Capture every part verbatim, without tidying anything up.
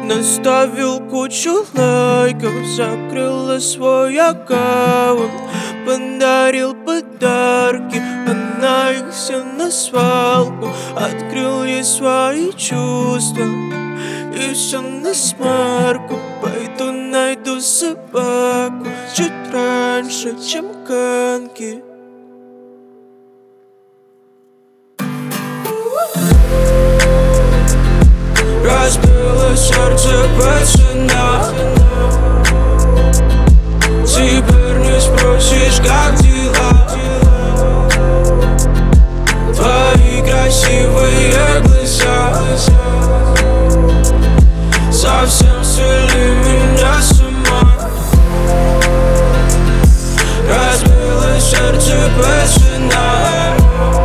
Наставил кучу лайков, закрыла свой аккаунт, подарил подарки, она их все на свалку. Открыл ей свои чувства и все насмарку. Пойду найду собаку чуть раньше, чем канки. Разбило сердце пацана, теперь не спросишь, как дела. Твои красивые глаза совсем свели меня с ума. Разбило сердце пацана,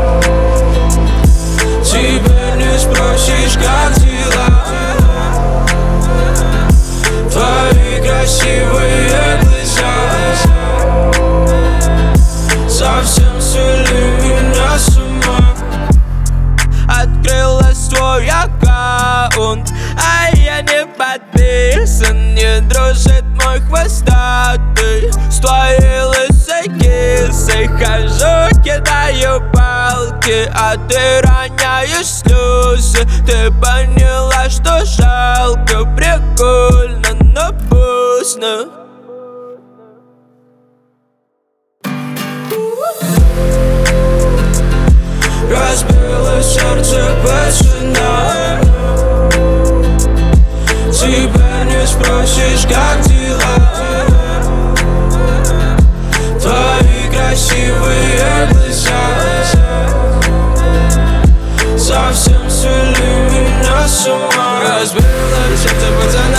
теперь не спросишь, как дела. Твои красивые глаза совсем свели меня с ума. Открыла свой аккаунт, а я не подписан. Не дружит мой хвостатый с твоей лысой кисой. Хожу, кидаю палки, а ты роняешь слезы. Ты поняла, что жалко, прикольно, но поздно. Разбило сердце пацана, теперь не спросишь, как дела. Твои красивые глаза совсем свели меня с ума. Разбило сердце пацана,